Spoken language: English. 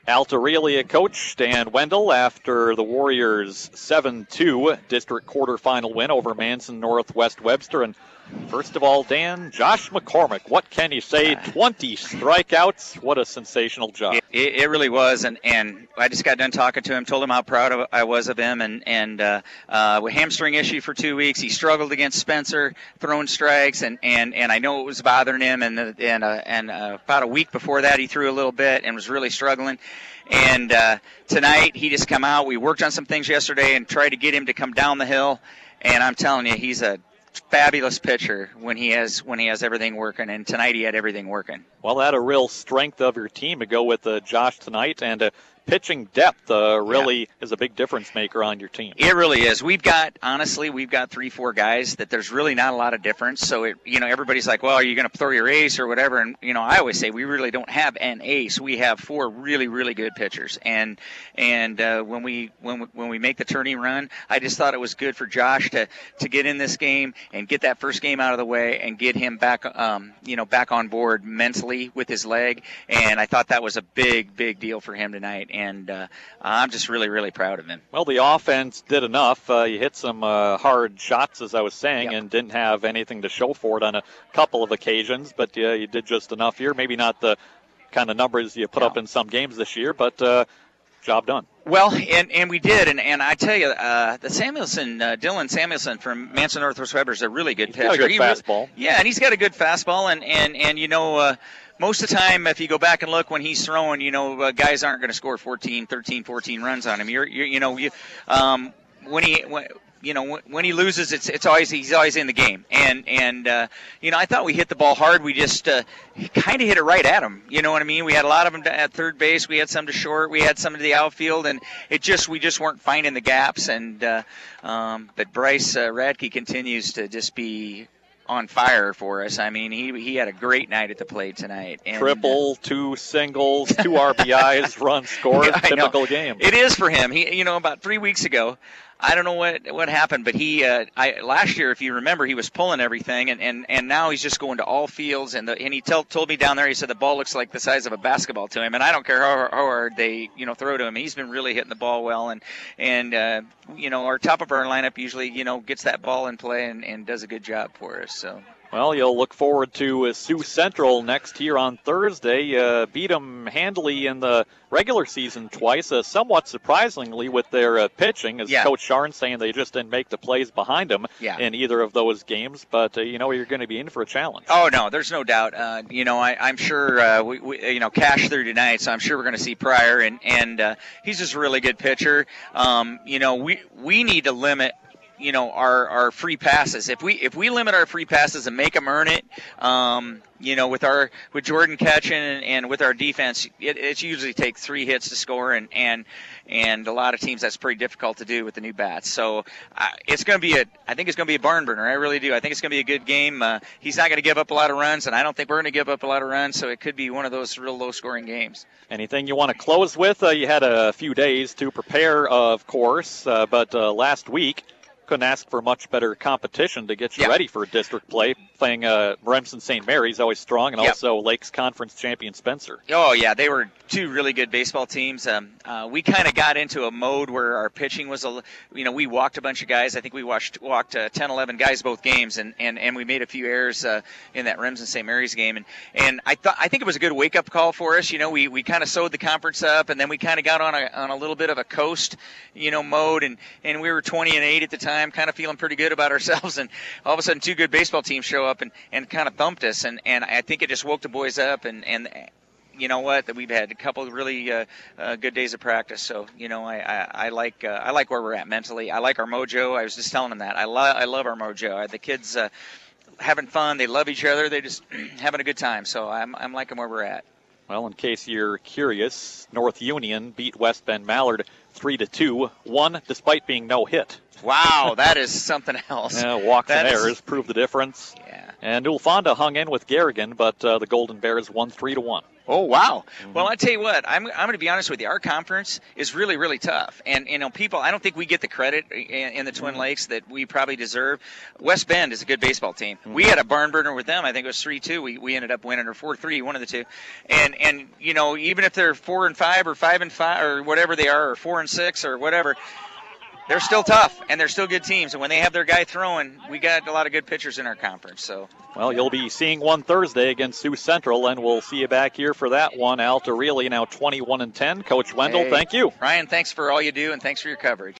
Altarelia coach Dan Wendell after the Warriors' 7-2 district quarterfinal win over Manson Northwest Webster. And first of all, Dan, Josh McCormick, what can you say? 20 strikeouts. What a sensational job. It really was, and I just got done talking to him, told him how proud I was of him, and with hamstring issue for 2 weeks, he struggled against Spencer, throwing strikes, and I know it was bothering him, and about a week before that, he threw a little bit and was really struggling. And tonight, he just come out. We worked on some things yesterday and tried to get him to come down the hill, and I'm telling you, he's a fabulous pitcher when he has everything working, and tonight he had everything working. Well, that a real strength of your team to go with Josh tonight, and pitching depth really is a big difference maker on your team. It really is. We've got 3-4 guys that there's really not a lot of difference. So everybody's like, well, are you going to throw your ace or whatever? And I always say we really don't have an ace. We have 4 really, really good pitchers. And when we make the turning run, I just thought it was good for Josh to get in this game and get that first game out of the way and get him back back on board mentally with his leg. And I thought that was a big, big deal for him tonight. And I'm just really, really proud of him. Well, the offense did enough. You hit some hard shots, as I was saying, and didn't have anything to show for it on a couple of occasions, but you did just enough here. Maybe not the kind of numbers you put up in some games this year, but job done. Well, and we did, and I tell you, the Samuelson, Dylan Samuelson from Manson Northwest Webber is a really good pitcher. Got a good fastball. And he's got a good fastball, and most of the time, if you go back and look when he's throwing, guys aren't going to score 13, 14 runs on him. When he loses, he's always in the game. And I thought we hit the ball hard. We just kind of hit it right at him. You know what I mean? We had a lot of them at third base. We had some to short. We had some to the outfield, and we just weren't finding the gaps. And but Bryce Radke continues to just be on fire for us. I mean, he had a great night at the plate tonight. And, triple, 2 singles, 2 RBIs, runs scored, typical game. It is for him. He, about 3 weeks ago, I don't know what happened, but last year, if you remember, he was pulling everything, and now he's just going to all fields, and he told me down there, he said the ball looks like the size of a basketball to him, and I don't care how hard they throw to him. He's been really hitting the ball well, and our top of our lineup usually gets that ball in play and does a good job for us. So. Well, you'll look forward to Sioux Central next year on Thursday. Beat them handily in the regular season twice, somewhat surprisingly with their pitching, as Coach Sharn saying they just didn't make the plays behind them in either of those games. But, you're going to be in for a challenge. Oh, no, there's no doubt. I'm sure we Cash through tonight, so I'm sure we're going to see Pryor, and he's just a really good pitcher. We need to limit our free passes. If we limit our free passes and make them earn it, with Jordan catching and with our defense, it usually takes 3 hits to score, and a lot of teams that's pretty difficult to do with the new bats. So I think it's going to be a barn burner. I really do. I think it's going to be a good game. He's not going to give up a lot of runs, and I don't think we're going to give up a lot of runs. So it could be one of those real low-scoring games. Anything you want to close with? You had a few days to prepare, of course, but last week. Couldn't ask for much better competition to get you ready for district play. Playing Remsen St. Mary's, always strong, and also Lakes Conference champion Spencer. Oh, yeah, they were 2 really good baseball teams. We kind of got into a mode where our pitching was, we walked a bunch of guys. I think we walked 10, 11 guys both games, and we made a few errors in that Remsen St. Mary's game. And I think it was a good wake-up call for us. We kind of sewed the conference up, and then we kind of got on a little bit of a coast, mode, and we were 20-8 at the time, kind of feeling pretty good about ourselves, and all of a sudden 2 good baseball teams show up and kind of thumped us, and I think it just woke the boys up, and you know what, that we've had a couple of really good days of practice. So I like where we're at mentally. I like our mojo. I was just telling them that I love our mojo. The kids having fun. They love each other. They just having a good time. So I'm liking where we're at. Well, in case you're curious, North Union beat West Bend Mallard 3-2, won despite being no hit. Wow, that is something else. Walks and errors prove the difference. Yeah. And Newfonda hung in with Garrigan, but the Golden Bears won 3-1. Oh, wow. Mm-hmm. Well, I tell you what, I'm going to be honest with you. Our conference is really, really tough. And, people, I don't think we get the credit in the Twin Lakes that we probably deserve. West Bend is a good baseball team. Mm-hmm. We had a barn burner with them. I think it was 3-2. We ended up winning, or 4-3, one of the two. And even if they're 4-5 or 5-5 or whatever they are, or 4-6 or whatever, they're still tough, and they're still good teams. And when they have their guy throwing, we got a lot of good pitchers in our conference. So, well, you'll be seeing one Thursday against Sioux Central, and we'll see you back here for that one. Alta Really now 21-10. Coach Wendell, thank you. Ryan, thanks for all you do, and thanks for your coverage.